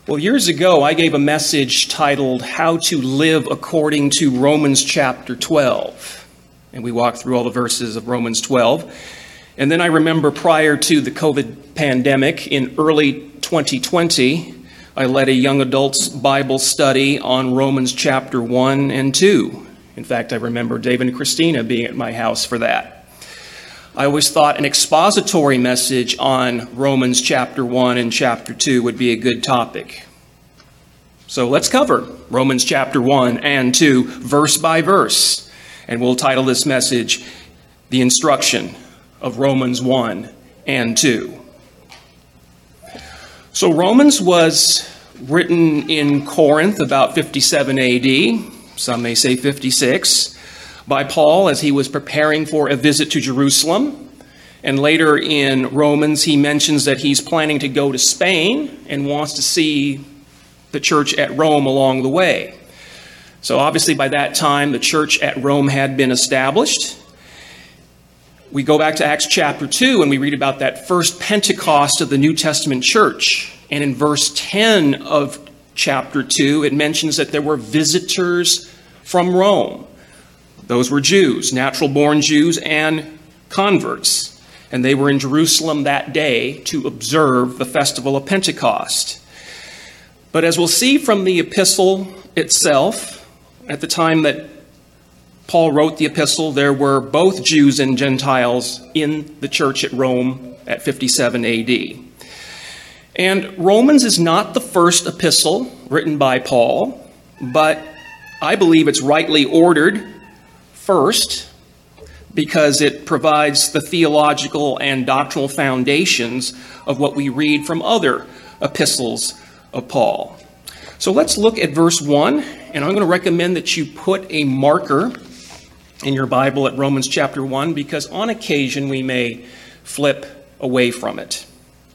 Well, years ago, I gave a message titled, How to Live According to Romans chapter 12. And we walked through all the verses of Romans 12. And then I remember prior to the COVID pandemic, in early 2020, I led a young adults Bible study on Romans chapter 1 and 2. In fact, I remember David and Christina being at my house for that. I always thought an expository message on Romans chapter 1 and chapter 2 would be a good topic. So let's cover Romans chapter 1 and 2 verse by verse. And we'll title this message, The Instruction of Romans 1 and 2. So Romans was written in Corinth about 57 AD, some may say 56, by Paul as he was preparing for a visit to Jerusalem. And later in Romans, he mentions that he's planning to go to Spain and wants to see the church at Rome along the way. So obviously by that time, the church at Rome had been established. We go back to Acts chapter 2 and we read about that first Pentecost of the New Testament church. And in verse 10 of chapter 2, it mentions that there were visitors from Rome. Those were Jews, natural-born Jews and converts. And they were in Jerusalem that day to observe the festival of Pentecost. But as we'll see from the epistle itself, at the time that Paul wrote the epistle, there were both Jews and Gentiles in the church at Rome at 57 AD. And Romans is not the first epistle written by Paul, but I believe it's rightly ordered first because it provides the theological and doctrinal foundations of what we read from other epistles of Paul. So let's look at verse 1, and I'm going to recommend that you put a marker in your Bible at Romans chapter 1 because on occasion we may flip away from it.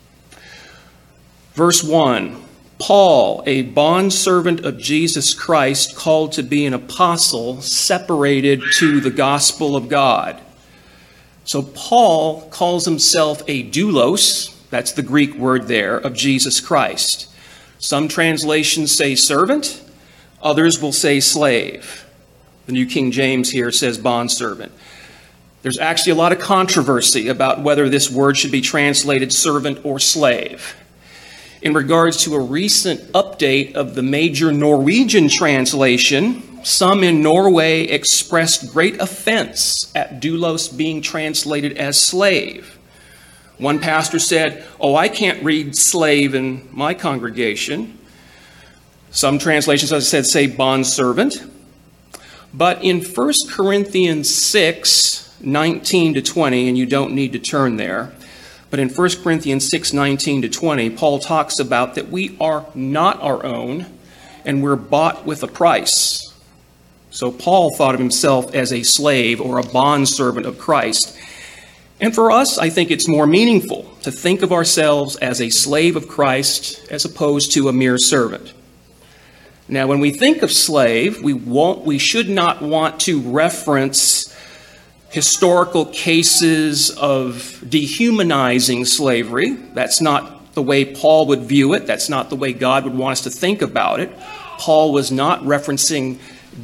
Verse 1, Paul, a bondservant of Jesus Christ, called to be an apostle, separated to the gospel of God. So Paul calls himself a doulos, that's the Greek word there, of Jesus Christ. Some translations say servant, others will say slave. The New King James here says bondservant. There's actually a lot of controversy about whether this word should be translated servant or slave. In regards to a recent update of the major Norwegian translation, some in Norway expressed great offense at doulos being translated as slave. One pastor said, I can't read slave in my congregation. Some translations, as I said, say bondservant. But in 1 Corinthians 6, 19 to 20, and you don't need to turn there, but in 1 Corinthians 6, 19 to 20, Paul talks about that we are not our own and we're bought with a price. So Paul thought of himself as a slave or a bondservant of Christ. And for us, I think it's more meaningful to think of ourselves as a slave of Christ as opposed to a mere servant. Now, when we think of slave, we should not want to reference historical cases of dehumanizing slavery. That's not the way Paul would view it. That's not the way God would want us to think about it. Paul was not referencing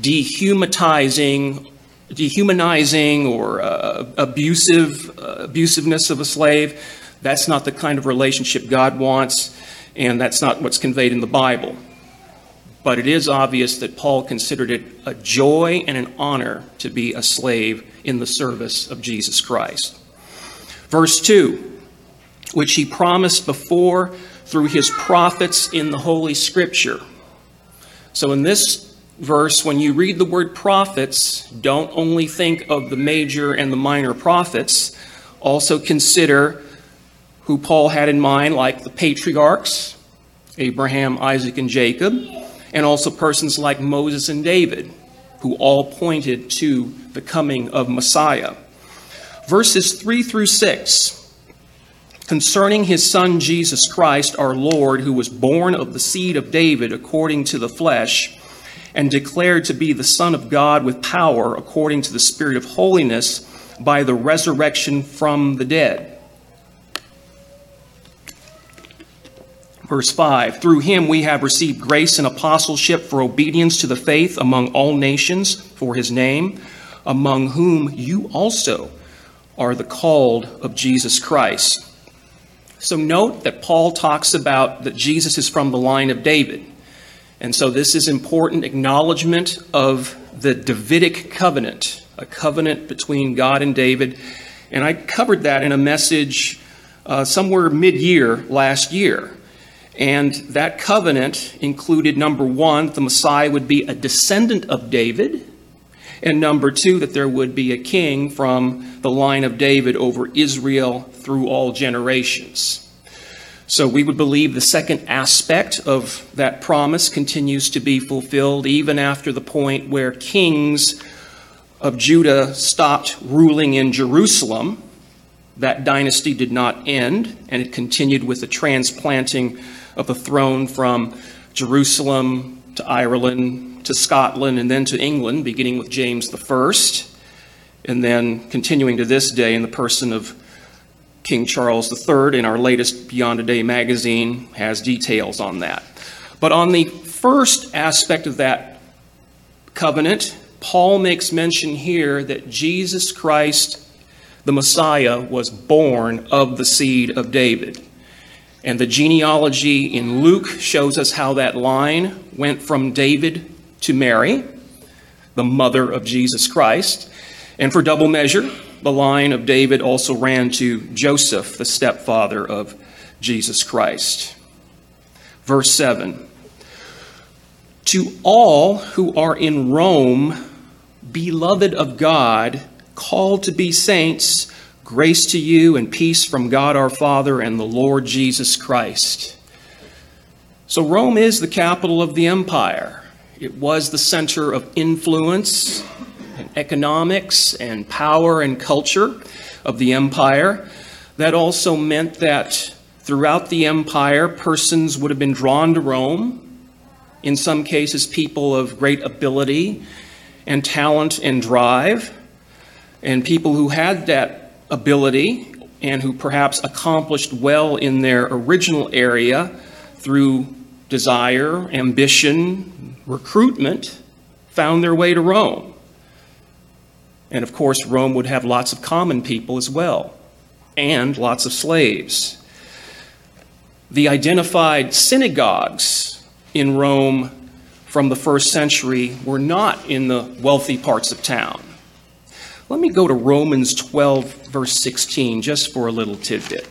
dehumanizing or abusiveness of a slave. That's not the kind of relationship God wants, and that's not what's conveyed in the Bible. But it is obvious that Paul considered it a joy and an honor to be a slave in the service of Jesus Christ. Verse 2, which he promised before through his prophets in the Holy Scripture. So in this verse, when you read the word prophets, don't only think of the major and the minor prophets. Also consider who Paul had in mind, like the patriarchs, Abraham, Isaac, and Jacob, and also persons like Moses and David, who all pointed to the coming of Messiah. Verses 3 through 6, concerning his Son Jesus Christ, our Lord, who was born of the seed of David according to the flesh, and declared to be the Son of God with power according to the Spirit of holiness by the resurrection from the dead. Verse 5, through him we have received grace and apostleship for obedience to the faith among all nations for his name, among whom you also are the called of Jesus Christ. So note that Paul talks about that Jesus is from the line of David. And so this is important acknowledgement of the Davidic covenant, a covenant between God and David. And I covered that in a message somewhere mid-year last year. And that covenant included, number one, the Messiah would be a descendant of David, and number two, that there would be a king from the line of David over Israel through all generations. So we would believe the second aspect of that promise continues to be fulfilled even after the point where kings of Judah stopped ruling in Jerusalem. That dynasty did not end, and it continued with the transplanting of the throne from Jerusalem to Ireland to Scotland and then to England, beginning with James I, and then continuing to this day in the person of King Charles III. In our latest Beyond a Day magazine has details on that. But on the first aspect of that covenant, Paul makes mention here that Jesus Christ, the Messiah, was born of the seed of David. And the genealogy in Luke shows us how that line went from David to Mary, the mother of Jesus Christ. And for double measure, the line of David also ran to Joseph, the stepfather of Jesus Christ. Verse 7, to all who are in Rome, beloved of God, called to be saints, grace to you and peace from God our Father and the Lord Jesus Christ. So Rome is the capital of the empire. It was the center of influence and economics and power and culture of the empire. That also meant that throughout the empire, persons would have been drawn to Rome. In some cases, people of great ability and talent and drive, and people who had that ability and who perhaps accomplished well in their original area through desire, ambition, recruitment, found their way to Rome. And of course, Rome would have lots of common people as well, and lots of slaves. The identified synagogues in Rome from the first century were not in the wealthy parts of town. Let me go to Romans 12, verse 16, just for a little tidbit.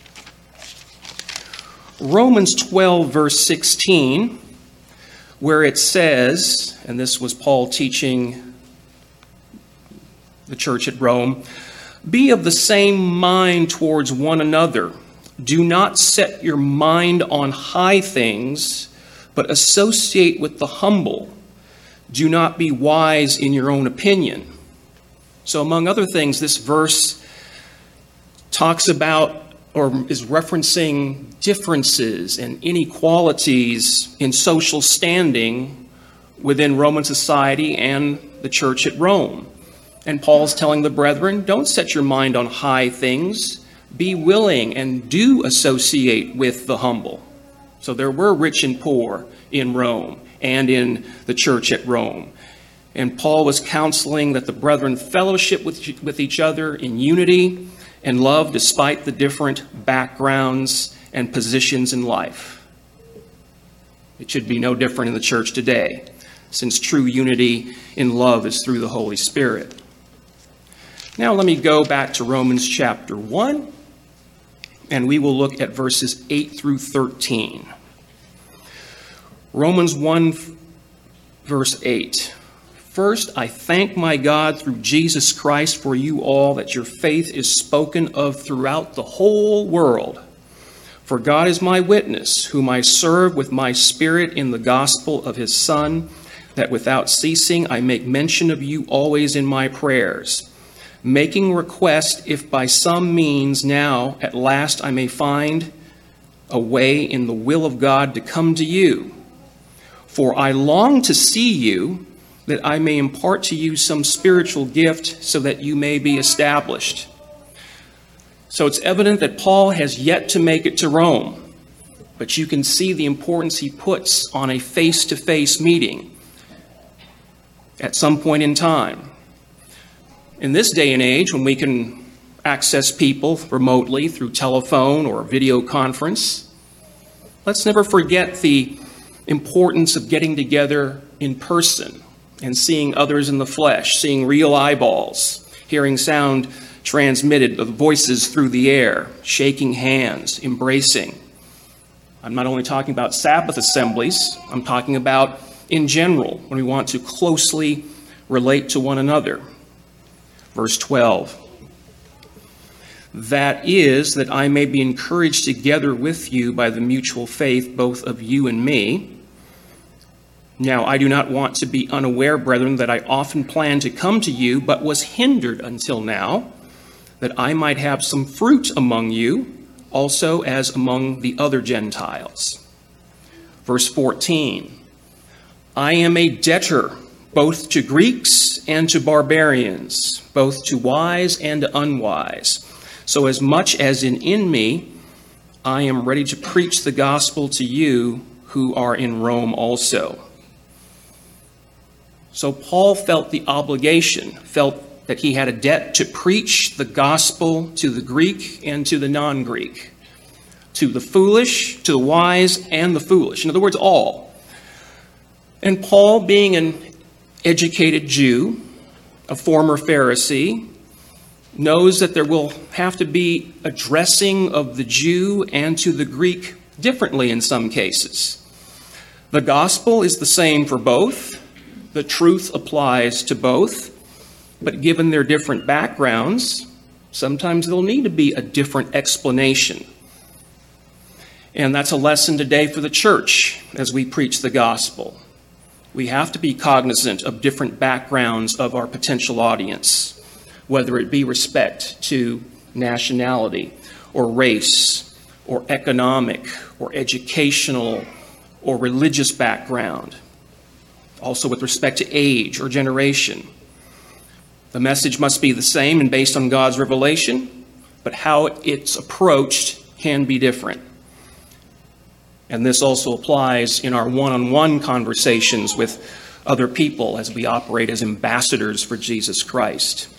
Romans 12, verse 16, where it says, and this was Paul teaching the church at Rome, be of the same mind towards one another. Do not set your mind on high things, but associate with the humble. Do not be wise in your own opinion. So among other things, this verse talks about or is referencing differences and inequalities in social standing within Roman society and the church at Rome. And Paul's telling the brethren, don't set your mind on high things. Be willing and do associate with the humble. So there were rich and poor in Rome and in the church at Rome. And Paul was counseling that the brethren fellowship with each other in unity and love despite the different backgrounds and positions in life. It should be no different in the church today, since true unity in love is through the Holy Spirit. Now let me go back to Romans chapter 1, and we will look at verses 8 through 13. Romans 1, verse 8. First, I thank my God through Jesus Christ for you all, that your faith is spoken of throughout the whole world. For God is my witness, whom I serve with my spirit in the gospel of his Son, that without ceasing I make mention of you always in my prayers, making request if by some means now at last I may find a way in the will of God to come to you. For I long to see you, that I may impart to you some spiritual gift so that you may be established. So it's evident that Paul has yet to make it to Rome. but you can see the importance he puts on a face-to-face meeting at some point in time. In this day and age, when we can access people remotely through telephone or video conference, let's never forget the importance of getting together in person and seeing others in the flesh, seeing real eyeballs, hearing sound transmitted of voices through the air, shaking hands, embracing. I'm not only talking about Sabbath assemblies, I'm talking about in general, when we want to closely relate to one another. Verse 12. That is, that I may be encouraged together with you by the mutual faith, both of you and me. Now, I do not want to be unaware, brethren, that I often planned to come to you, but was hindered until now, that I might have some fruit among you, also as among the other Gentiles. Verse 14. I am a debtor both to Greeks and to barbarians, both to wise and to unwise. So as much as in me, I am ready to preach the gospel to you who are in Rome also. So Paul felt the obligation, felt that he had a debt to preach the gospel to the Greek and to the non-Greek, to the foolish, to the wise, and the foolish. In other words, all. And Paul, being an educated Jew, a former Pharisee, knows that there will have to be addressing of the Jew and to the Greek differently in some cases. The gospel is the same for both. The truth applies to both. But given their different backgrounds, sometimes there'll need to be a different explanation. And that's a lesson today for the church as we preach the gospel. We have to be cognizant of different backgrounds of our potential audience, whether it be respect to nationality or race or economic or educational or religious background, also with respect to age or generation. The message must be the same and based on God's revelation, but how it's approached can be different. And this also applies in our one-on-one conversations with other people as we operate as ambassadors for Jesus Christ.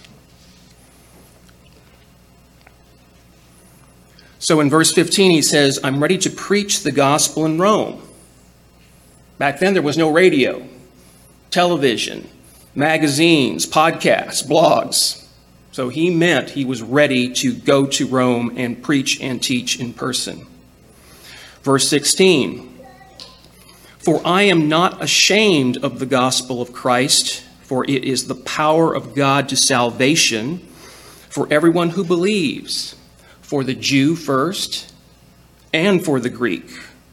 So in verse 15, he says, I'm ready to preach the gospel in Rome. Back then, there was no radio, television, magazines, podcasts, blogs. So he meant he was ready to go to Rome and preach and teach in person. Verse 16, for I am not ashamed of the gospel of Christ, for it is the power of God to salvation for everyone who believes, for the Jew first and for the Greek.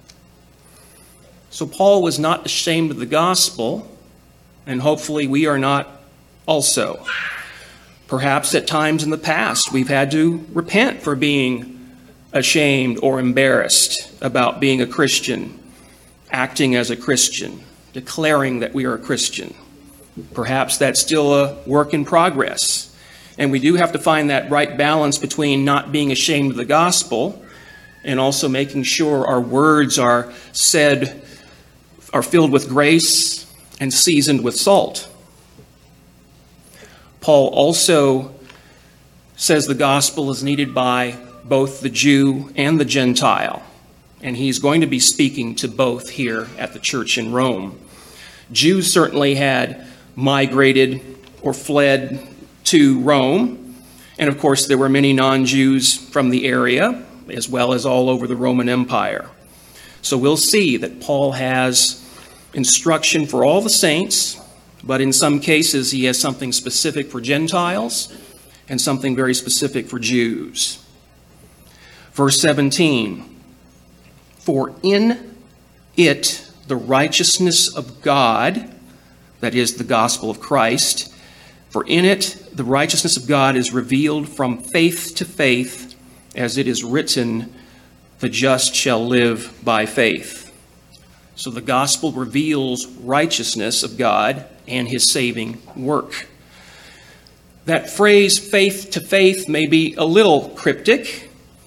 So Paul was not ashamed of the gospel, and hopefully we are not also. Perhaps at times in the past we've had to repent for being ashamed or embarrassed about being a Christian, acting as a Christian, declaring that we are a Christian. Perhaps that's still a work in progress. And we do have to find that right balance between not being ashamed of the gospel and also making sure our words are filled with grace and seasoned with salt. Paul also says the gospel is needed by both the Jew and the Gentile, and he's going to be speaking to both here at the church in Rome. Jews certainly had migrated or fled to Rome, and of course there were many non-Jews from the area as well as all over the Roman Empire. So we'll see that Paul has instruction for all the saints, but in some cases he has something specific for Gentiles and something very specific for Jews. Verse 17, for in it the righteousness of God, that is the gospel of Christ, for in it the righteousness of God is revealed from faith to faith, as it is written, the just shall live by faith. So the gospel reveals righteousness of God and his saving work. That phrase, faith to faith, may be a little cryptic,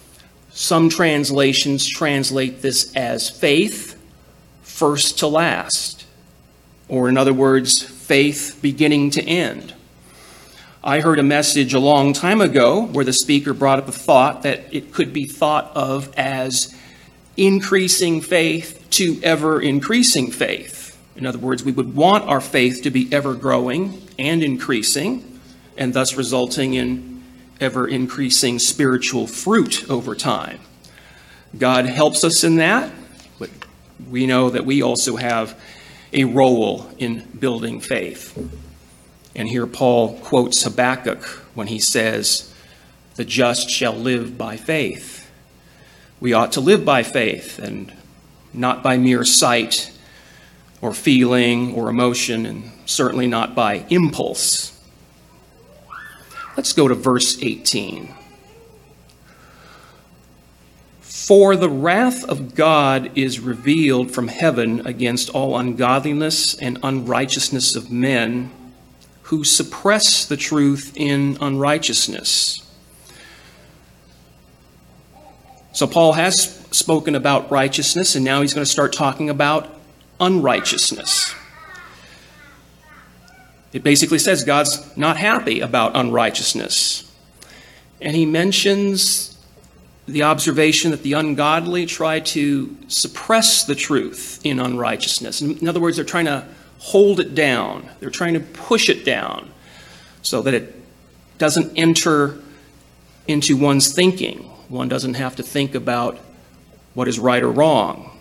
Some translations translate this as faith first to last, or in other words, faith beginning to end. I heard a message a long time ago where the speaker brought up a thought that it could be thought of as increasing faith to ever increasing faith. In other words, we would want our faith to be ever growing and increasing, and thus resulting in ever increasing spiritual fruit over time. God helps us in that, but we know that we also have a role in building faith. And here Paul quotes Habakkuk when he says, "The just shall live by faith." We ought to live by faith and not by mere sight or feeling or emotion, and certainly not by impulse. Let's go to verse 18. "For the wrath of God is revealed from heaven against all ungodliness and unrighteousness of men who suppress the truth in unrighteousness." So Paul has spoken about righteousness, and now he's going to start talking about unrighteousness. It basically says God's not happy about unrighteousness. And he mentions the observation that the ungodly try to suppress the truth in unrighteousness. In other words, they're trying to hold it down. They're trying to push it down so that it doesn't enter into one's thinking. One doesn't have to think about what is right or wrong.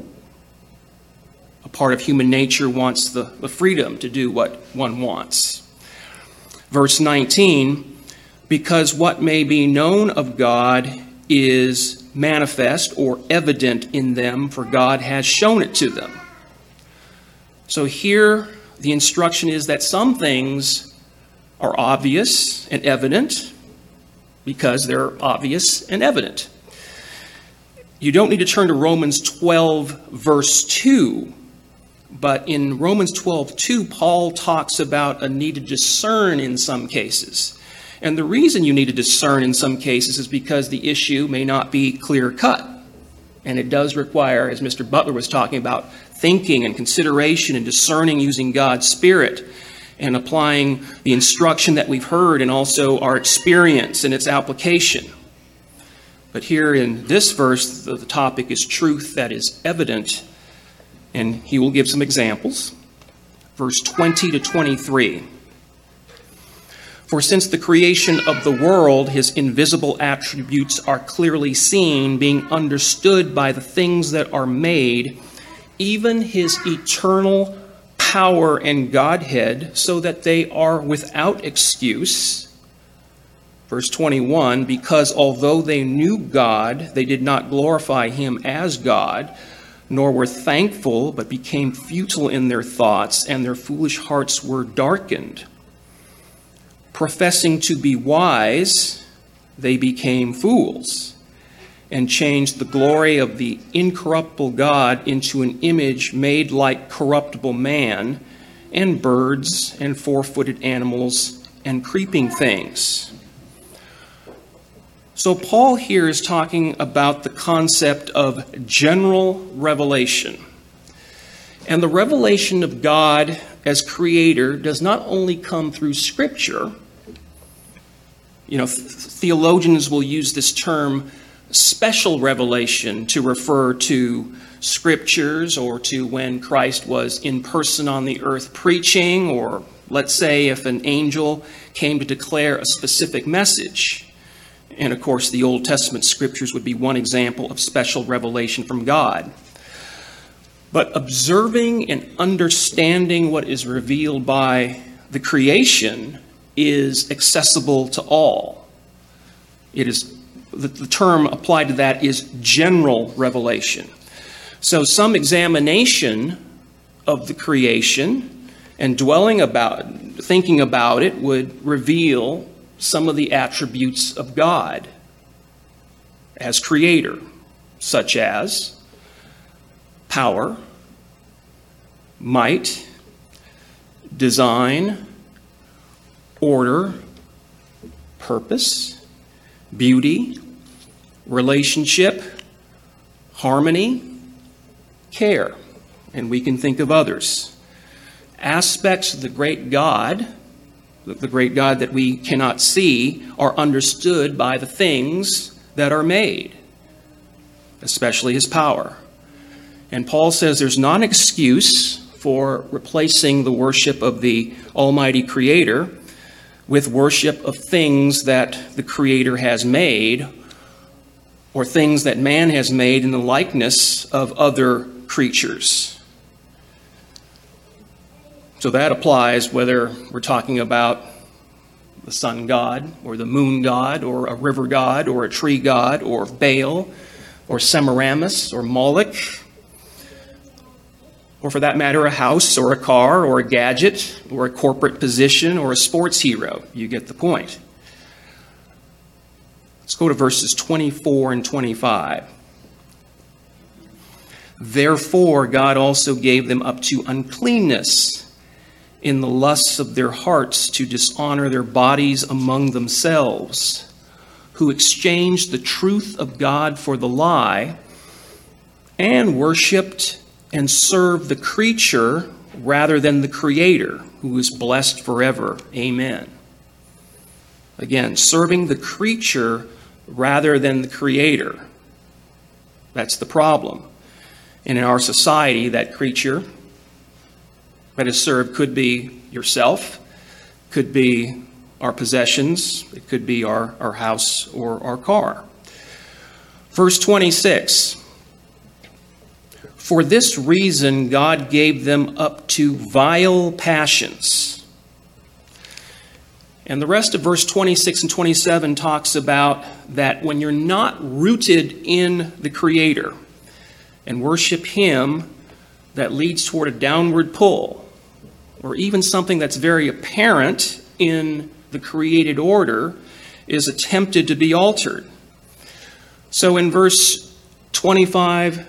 A part of human nature wants the freedom to do what one wants. Verse 19, "Because what may be known of God is manifest or evident in them, for God has shown it to them." So here the instruction is that some things are obvious and evident because they're obvious and evident. You don't need to turn to Romans 12, verse 2, but in Romans 12:2, Paul talks about a need to discern in some cases. And the reason you need to discern in some cases is because the issue may not be clear-cut. And it does require, as Mr. Butler was talking about, thinking and consideration and discerning using God's Spirit and applying the instruction that we've heard and also our experience and its application. But here in this verse, the topic is truth that is evident, and he will give some examples. Verse 20 to 23. "For since the creation of the world, his invisible attributes are clearly seen, being understood by the things that are made, even his eternal power and Godhead, so that they are without excuse." Verse 21, "Because although they knew God, they did not glorify him as God, nor were thankful, but became futile in their thoughts, and their foolish hearts were darkened. Professing to be wise, they became fools, and changed the glory of the incorruptible God into an image made like corruptible man, and birds, and four-footed animals, and creeping things." So Paul here is talking about the concept of general revelation. And the revelation of God as creator does not only come through Scripture. Theologians will use this term special revelation to refer to scriptures or to when Christ was in person on the earth preaching, or let's say if an angel came to declare a specific message. And of course, the Old Testament scriptures would be one example of special revelation from God. But observing and understanding what is revealed by the creation is accessible to all. It is the term applied to that is general revelation. So some examination of the creation and thinking about it would reveal some of the attributes of God as creator, such as power, might, design, order, purpose, beauty, relationship, harmony, care, and we can think of others. Aspects of the great God that we cannot see, are understood by the things that are made, especially his power. And Paul says there's not an excuse for replacing the worship of the Almighty Creator with worship of things that the Creator has made, or things that man has made in the likeness of other creatures. So that applies whether we're talking about the sun god, or the moon god, or a river god, or a tree god, or Baal, or Semiramis, or Moloch, or for that matter, a house, or a car, or a gadget, or a corporate position, or a sports hero. You get the point. Let's go to verses 24 and 25. Therefore, God also gave them up to uncleanness in the lusts of their hearts to dishonor their bodies among themselves, who exchanged the truth of God for the lie, and worshipped and served the creature rather than the Creator, who is blessed forever. Amen. Again, serving the creature rather than the Creator. That's the problem. And in our society, that creature that is served could be yourself, could be our possessions, it could be our house or our car. Verse 26, for this reason God gave them up to vile passions. And the rest of verse 26 and 27 talks about that when you're not rooted in the Creator and worship Him, that leads toward a downward pull, or even something that's very apparent in the created order is attempted to be altered. So in verse 26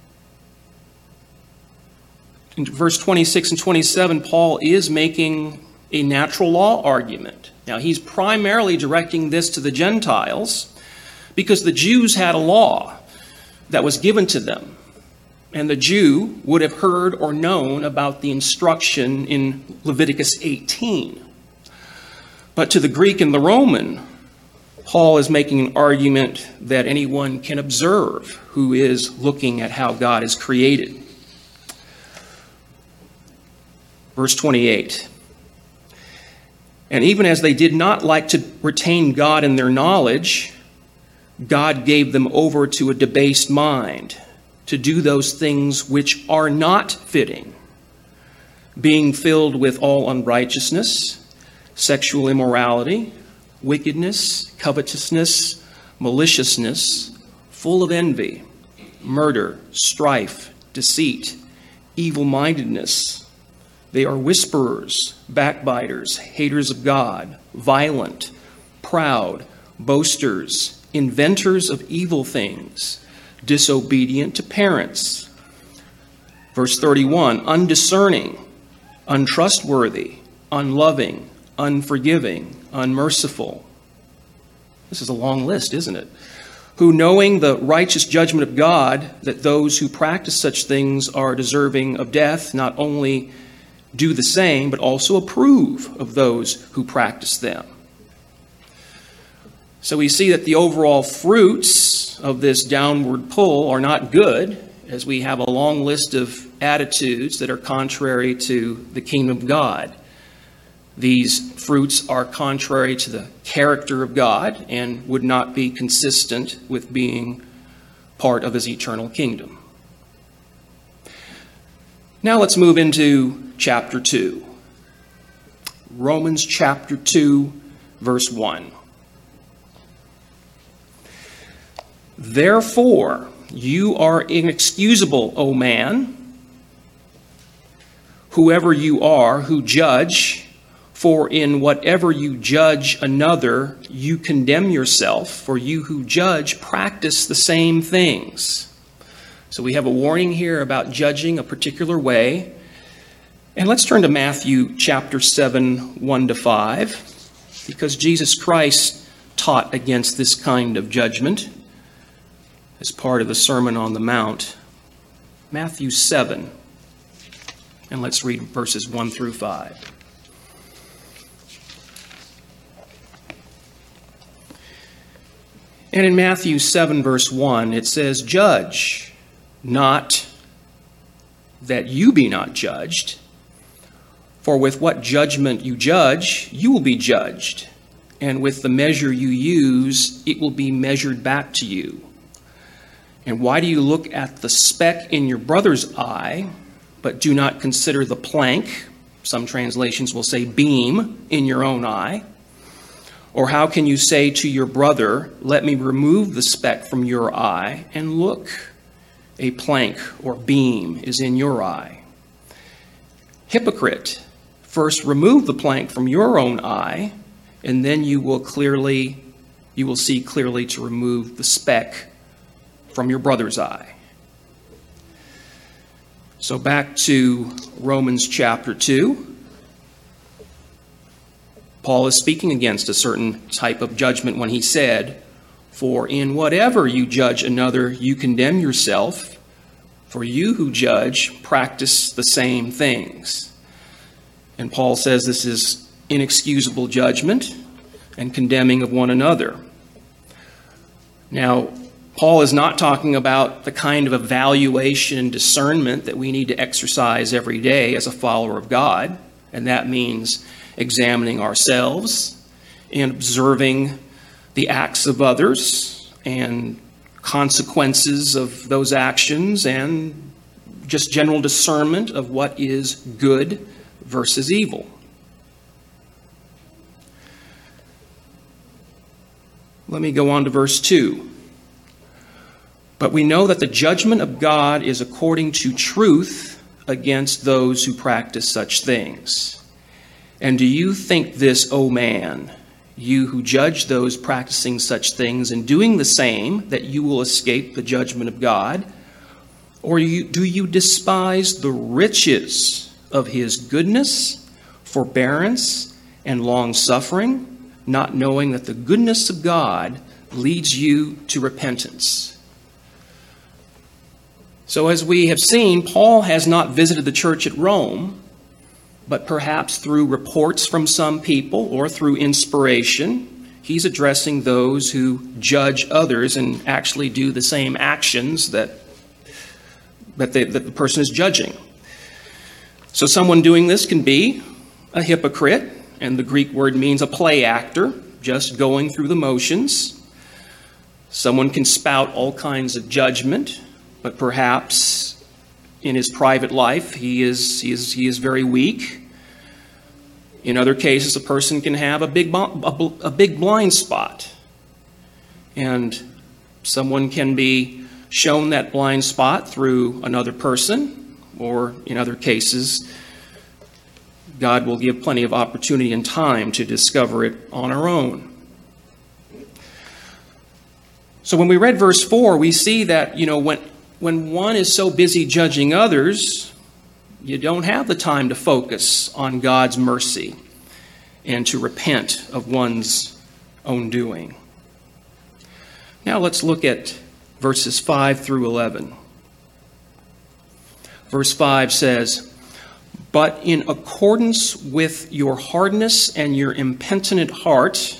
and 27, Paul is making a natural law argument. Now, he's primarily directing this to the Gentiles because the Jews had a law that was given to them. And the Jew would have heard or known about the instruction in Leviticus 18. But to the Greek and the Roman, Paul is making an argument that anyone can observe who is looking at how God is created. Verse 28. And even as they did not like to retain God in their knowledge, God gave them over to a debased mind, to do those things which are not fitting, being filled with all unrighteousness, sexual immorality, wickedness, covetousness, maliciousness, full of envy, murder, strife, deceit, evil-mindedness. They are whisperers, backbiters, haters of God, violent, proud, boasters, inventors of evil things, disobedient to parents. Verse 31, undiscerning, untrustworthy, unloving, unforgiving, unmerciful. This is a long list, isn't it? Who, knowing the righteous judgment of God, that those who practice such things are deserving of death, not only do the same, but also approve of those who practice them. So we see that the overall fruits of this downward pull are not good, as we have a long list of attitudes that are contrary to the kingdom of God. These fruits are contrary to the character of God and would not be consistent with being part of His eternal kingdom. Now let's move into chapter 2. Romans chapter 2, verse 1. Therefore, you are inexcusable, O man, whoever you are who judge, for in whatever you judge another, you condemn yourself, for you who judge practice the same things. So we have a warning here about judging a particular way. And let's turn to Matthew chapter 7, 1-5, because Jesus Christ taught against this kind of judgment. as part of the Sermon on the Mount, Matthew 7. And let's read verses 1 through 5. And in Matthew 7, verse 1, it says, "Judge not, that you be not judged. For with what judgment you judge, you will be judged. And with the measure you use, it will be measured back to you. And why do you look at the speck in your brother's eye, but do not consider the plank," some translations will say beam, "in your own eye? Or how can you say to your brother, 'Let me remove the speck from your eye,' and look, a plank or beam is in your eye? Hypocrite, first remove the plank from your own eye, and then you will see clearly to remove the speck from your brother's eye." So back to Romans chapter 2. Paul is speaking against a certain type of judgment when he said, "For in whatever you judge another, you condemn yourself, for you who judge practice the same things." And Paul says this is inexcusable judgment and condemning of one another. Now, Paul is not talking about the kind of evaluation and discernment that we need to exercise every day as a follower of God, and that means examining ourselves and observing the acts of others and consequences of those actions and just general discernment of what is good versus evil. Let me go on to verse 2. "But we know that the judgment of God is according to truth against those who practice such things. And do you think this, O man, you who judge those practicing such things and doing the same, that you will escape the judgment of God? Or do you despise the riches of his goodness, forbearance, and long-suffering, not knowing that the goodness of God leads you to repentance?" So as we have seen, Paul has not visited the church at Rome, but perhaps through reports from some people or through inspiration, he's addressing those who judge others and actually do the same actions that the person is judging. So someone doing this can be a hypocrite, and the Greek word means a play actor, just going through the motions. Someone can spout all kinds of judgment, but perhaps in his private life, he is very weak. In other cases, a person can have a big blind spot, and someone can be shown that blind spot through another person, or in other cases, God will give plenty of opportunity and time to discover it on our own. So when we read verse 4, we see that, when one is so busy judging others, you don't have the time to focus on God's mercy and to repent of one's own doing. Now let's look at verses 5 through 11. Verse 5 says, "But in accordance with your hardness and your impenitent heart,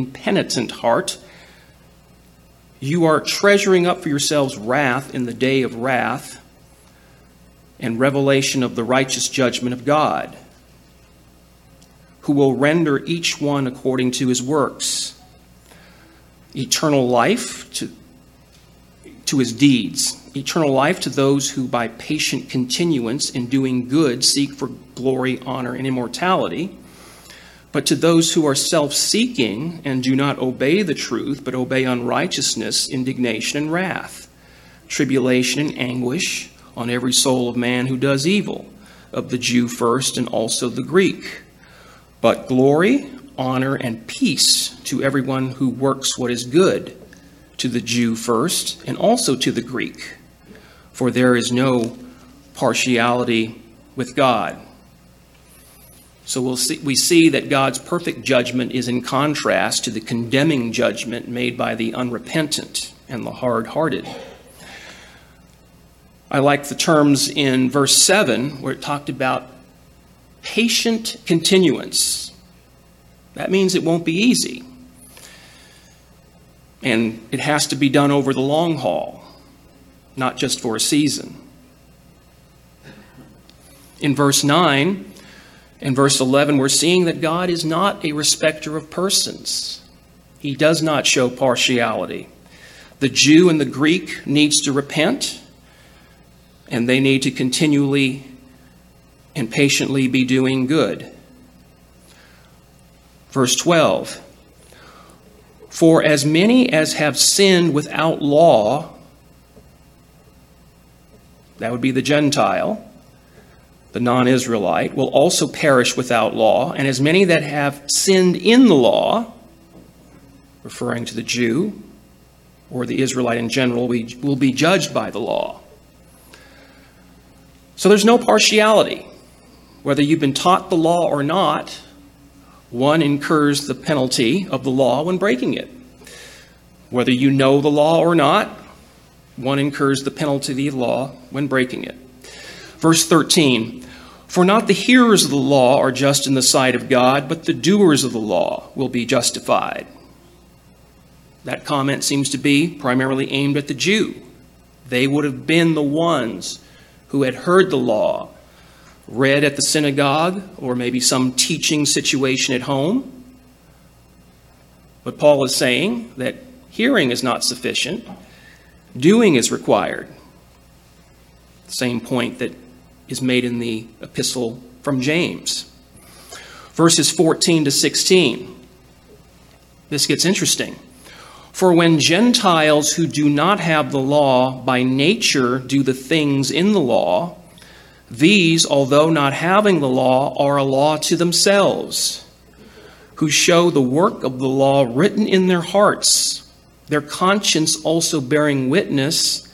you are treasuring up for yourselves wrath in the day of wrath and revelation of the righteous judgment of God, who will render each one according to his works. Eternal life to his deeds, eternal life to those who by patient continuance in doing good seek for glory, honor, and immortality. But to those who are self-seeking and do not obey the truth, but obey unrighteousness, indignation and wrath, tribulation and anguish on every soul of man who does evil, of the Jew first and also the Greek. But glory, honor, and peace to everyone who works what is good, to the Jew first and also to the Greek. For there is no partiality with God." So we see that God's perfect judgment is in contrast to the condemning judgment made by the unrepentant and the hard-hearted. I like the terms in verse 7 where it talked about patient continuance. That means it won't be easy. And it has to be done over the long haul, not just for a season. In verse 9 and verse 11, we're seeing that God is not a respecter of persons. He does not show partiality. The Jew and the Greek needs to repent, and they need to continually and patiently be doing good. Verse 12, for as many as have sinned without law, that would be the Gentile, the non-Israelite, will also perish without law, and as many that have sinned in the law, referring to the Jew or the Israelite in general, will be judged by the law. So there's no partiality. Whether you've been taught the law or not, one incurs the penalty of the law when breaking it. Whether you know the law or not, one incurs the penalty of the law when breaking it. Verse 13, for not the hearers of the law are just in the sight of God, but the doers of the law will be justified. That comment seems to be primarily aimed at the Jew. They would have been the ones who had heard the law, read at the synagogue, or maybe some teaching situation at home. But Paul is saying that hearing is not sufficient. Doing is required. The same point that is made in the epistle from James. Verses 14 to 16. This gets interesting. For when Gentiles who do not have the law by nature do the things in the law, these, although not having the law, are a law to themselves, who show the work of the law written in their hearts, their conscience also bearing witness,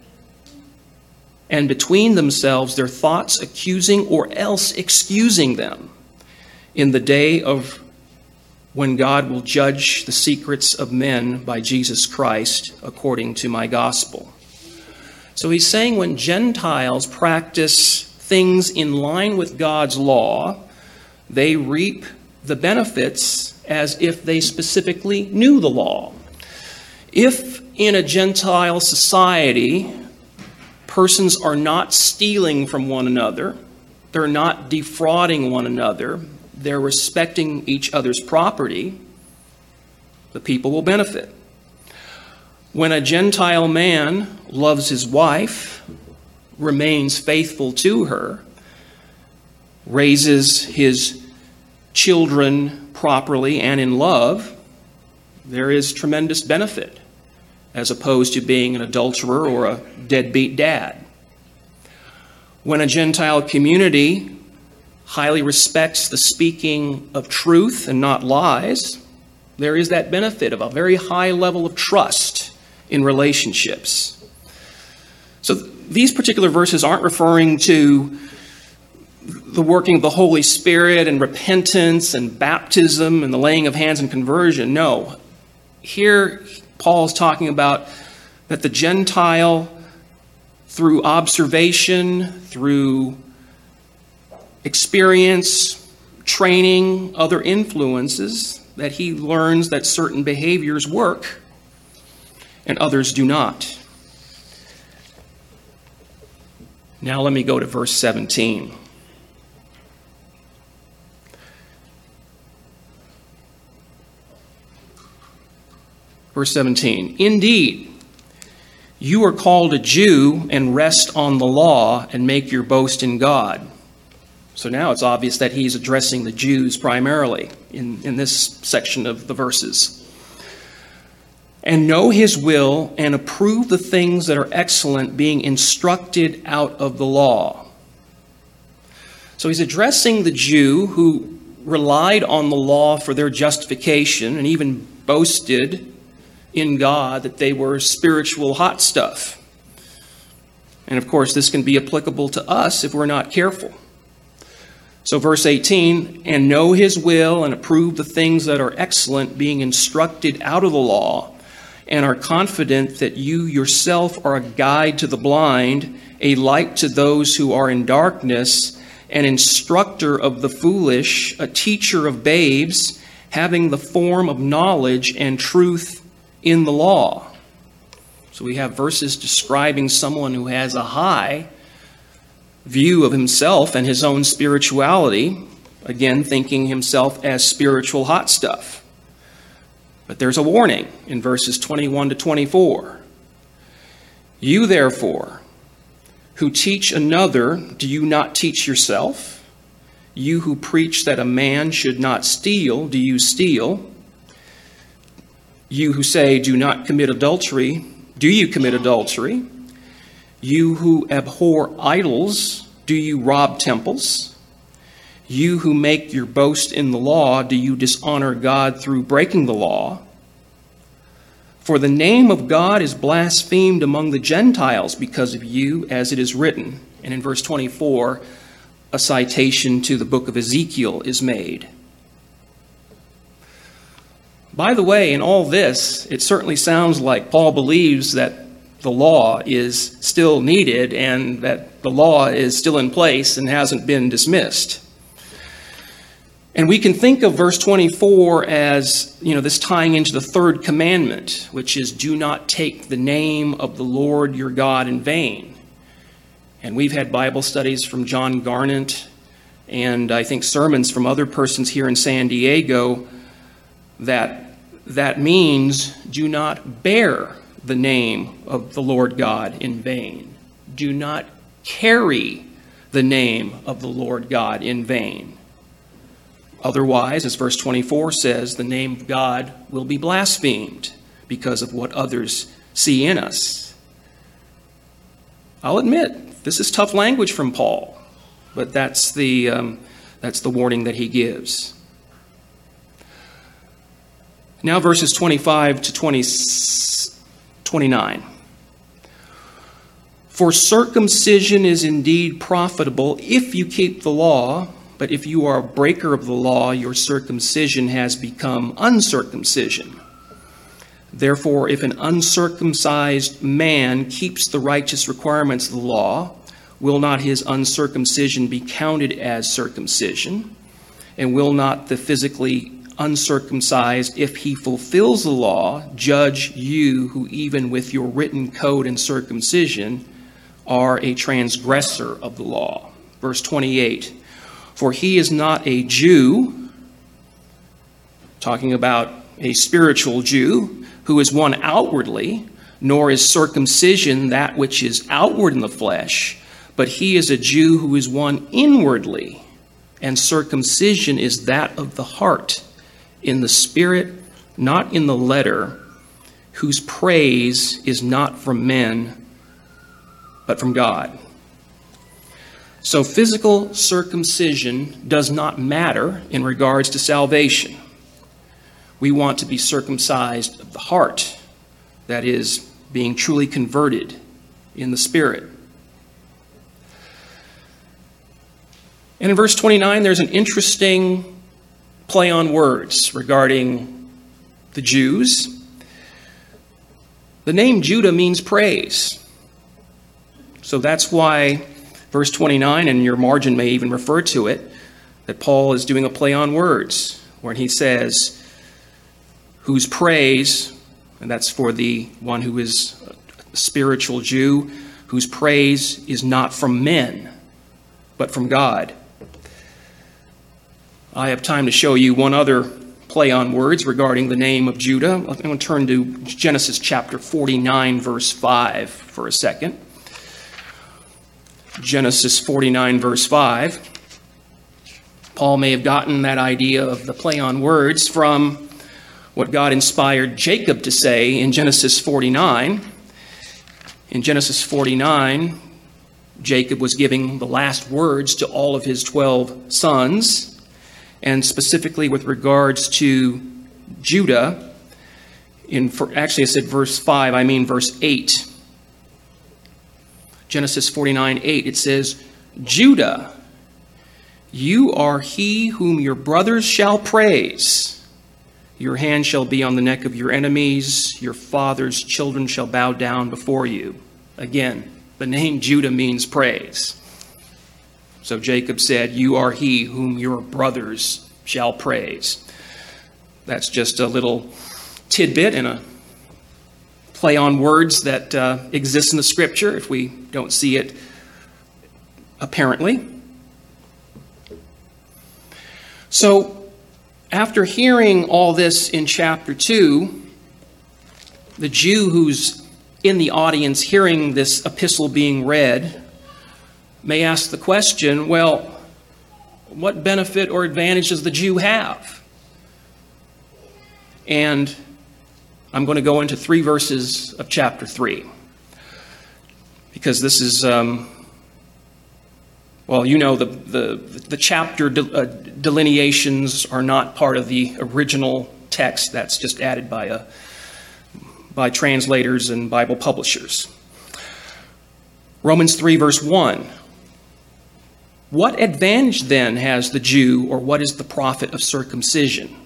and between themselves their thoughts accusing or else excusing them in the day of when God will judge the secrets of men by Jesus Christ according to my gospel. So he's saying when Gentiles practice things in line with God's law, they reap the benefits as if they specifically knew the law. If in a Gentile society, persons are not stealing from one another, they're not defrauding one another, they're respecting each other's property, the people will benefit. When a Gentile man loves his wife, remains faithful to her, raises his children properly and in love, there is tremendous benefit, as opposed to being an adulterer or a deadbeat dad. When a Gentile community highly respects the speaking of truth and not lies, there is that benefit of a very high level of trust in relationships. So these particular verses aren't referring to the working of the Holy Spirit and repentance and baptism and the laying of hands and conversion. No. Here, Paul is talking about that the Gentile, through observation, through experience, training, other influences, that he learns that certain behaviors work and others do not. Now let me go to verse 17. Verse 17, indeed, you are called a Jew and rest on the law and make your boast in God. So now it's obvious that he's addressing the Jews primarily in this section of the verses. And know his will and approve the things that are excellent, being instructed out of the law. So he's addressing the Jew who relied on the law for their justification and even boasted in God that they were spiritual hot stuff. And of course, this can be applicable to us if we're not careful. So verse 18, and know his will and approve the things that are excellent, being instructed out of the law. and are confident that you yourself are a guide to the blind, a light to those who are in darkness, an instructor of the foolish, a teacher of babes, having the form of knowledge and truth in the law. So we have verses describing someone who has a high view of himself and his own spirituality, again thinking himself as spiritual hot stuff. But there's a warning in verses 21 to 24. You therefore, who teach another, do you not teach yourself? You who preach that a man should not steal, do you steal? You who say, do not commit adultery, do you commit adultery? You who abhor idols, do you rob temples? You who make your boast in the law, do you dishonor God through breaking the law? For the name of God is blasphemed among the Gentiles because of you, as it is written. And in verse 24, a citation to the book of Ezekiel is made. By the way, in all this, it certainly sounds like Paul believes that the law is still needed and that the law is still in place and hasn't been dismissed. And we can think of verse 24 as, this tying into the third commandment, which is do not take the name of the Lord your God in vain. And we've had Bible studies from John Garnett and I think sermons from other persons here in San Diego that means do not bear the name of the Lord God in vain. Do not carry the name of the Lord God in vain. Otherwise, as verse 24 says, the name of God will be blasphemed because of what others see in us. I'll admit, this is tough language from Paul, but that's the warning that he gives. Now verses 25 to 29. For circumcision is indeed profitable if you keep the law, but if you are a breaker of the law, your circumcision has become uncircumcision. Therefore, if an uncircumcised man keeps the righteous requirements of the law, will not his uncircumcision be counted as circumcision? And will not the physically uncircumcised, if he fulfills the law, judge you who even with your written code and circumcision are a transgressor of the law? Verse 28. For he is not a Jew, talking about a spiritual Jew, who is one outwardly, nor is circumcision that which is outward in the flesh, but he is a Jew who is one inwardly, and circumcision is that of the heart, in the spirit, not in the letter, whose praise is not from men, but from God. So physical circumcision does not matter in regards to salvation. We want to be circumcised of the heart, that is, being truly converted in the Spirit. And in verse 29, there's an interesting play on words regarding the Jews. The name Judah means praise. So that's why verse 29, and your margin may even refer to it, that Paul is doing a play on words, where he says, whose praise, and that's for the one who is a spiritual Jew, whose praise is not from men, but from God. I have time to show you one other play on words regarding the name of Judah. I'm going to turn to Genesis chapter 49, verse 5 for a second. Genesis 49, verse 5. Paul may have gotten that idea of the play on words from what God inspired Jacob to say in Genesis 49. In Genesis 49, Jacob was giving the last words to all of his 12 sons, and specifically with regards to Judah, actually I said verse 5, I mean verse 8. Genesis 49:8, it says, Judah, you are he whom your brothers shall praise. Your hand shall be on the neck of your enemies. Your father's children shall bow down before you. Again, the name Judah means praise. So Jacob said, you are he whom your brothers shall praise. That's just a little tidbit and a play on words that exists in the scripture if we don't see it apparently. So after hearing all this in chapter 2, the Jew who's in the audience hearing this epistle being read may ask the question, well, what benefit or advantage does the Jew have? And I'm going to go into 3 verses of chapter 3, because this is, the chapter delineations are not part of the original text. That's just added by translators and Bible publishers. Romans 3, verse 1. What advantage then has the Jew, or what is the profit of circumcision?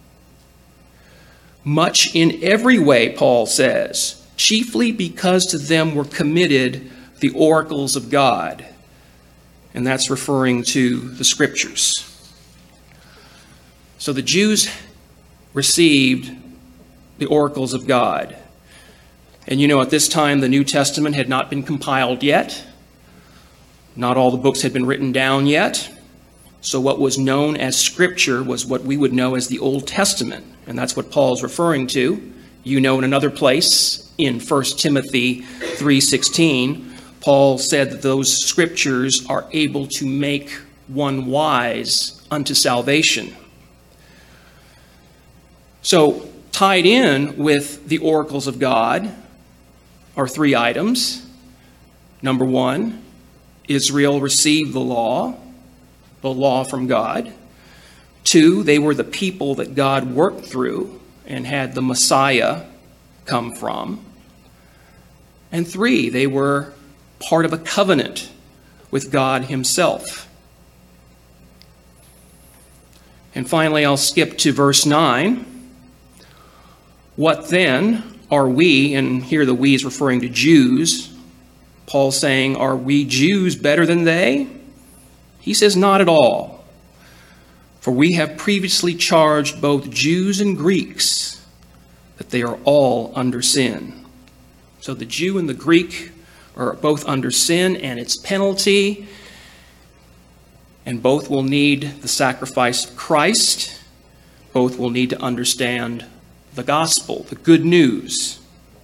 Much in every way, Paul says, chiefly because to them were committed the oracles of God. And that's referring to the scriptures. So the Jews received the oracles of God. And at this time the New Testament had not been compiled yet. Not all the books had been written down yet. So what was known as Scripture was what we would know as the Old Testament. And that's what Paul's referring to. In another place, in 1 Timothy 3:16, Paul said that those Scriptures are able to make one wise unto salvation. So tied in with the oracles of God are 3 items. Number 1, Israel received the law from God. 2, they were the people that God worked through and had the Messiah come from. And 3, they were part of a covenant with God himself. And finally, I'll skip to verse 9. What then are we, and here the we is referring to Jews, Paul's saying, are we Jews better than they? He says, not at all. For we have previously charged both Jews and Greeks that they are all under sin. So the Jew and the Greek are both under sin and its penalty, and both will need the sacrifice of Christ. Both will need to understand the gospel, the good news.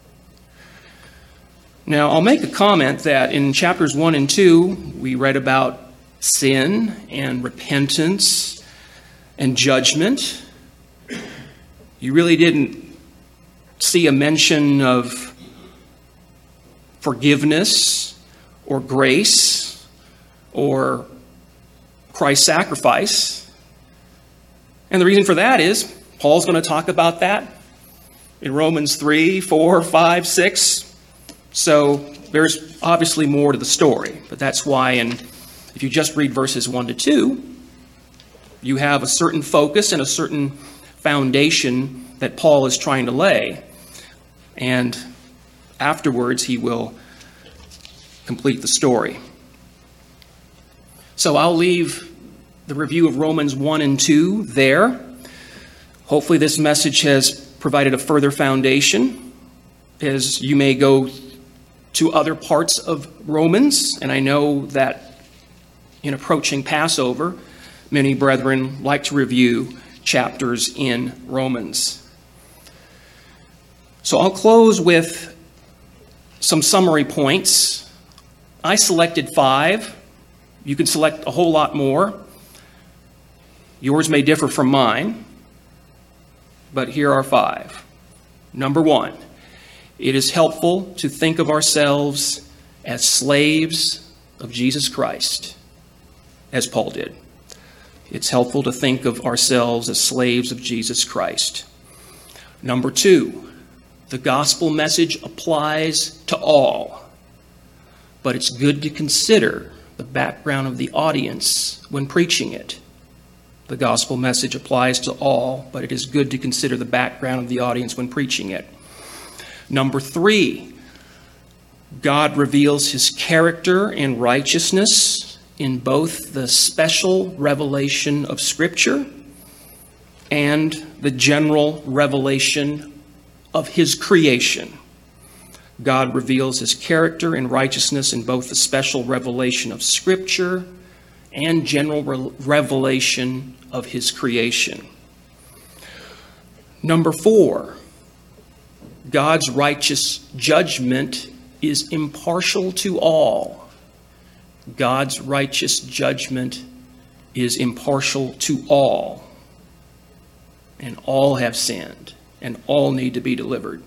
Now, I'll make a comment that in chapters 1 and 2, we read about sin and repentance and judgment. You really didn't see a mention of forgiveness or grace or Christ's sacrifice. And the reason for that is Paul's going to talk about that in Romans 3, 4, 5, 6. So there's obviously more to the story. But that's why, if you just read verses 1 to 2, you have a certain focus and a certain foundation that Paul is trying to lay. And afterwards, he will complete the story. So I'll leave the review of Romans 1 and 2 there. Hopefully this message has provided a further foundation as you may go to other parts of Romans. And I know that in approaching Passover, many brethren like to review chapters in Romans. So I'll close with some summary points. I selected 5. You can select a whole lot more. Yours may differ from mine, but here are 5. Number 1, it is helpful to think of ourselves as slaves of Jesus Christ, as Paul did. It's helpful to think of ourselves as slaves of Jesus Christ. Number 2, the gospel message applies to all, but it's good to consider the background of the audience when preaching it. The gospel message applies to all, but it is good to consider the background of the audience when preaching it. Number 3, God reveals his character and righteousness in both the special revelation of Scripture and the general revelation of his creation. God reveals his character and righteousness in both the special revelation of Scripture and general revelation of his creation. Number 4, God's righteous judgment is impartial to all. God's righteous judgment is impartial to all. And all have sinned, and all need to be delivered.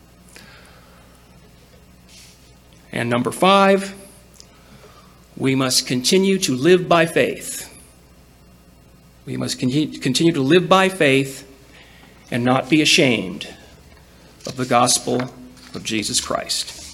And number 5, we must continue to live by faith. We must continue to live by faith and not be ashamed of the gospel of Jesus Christ.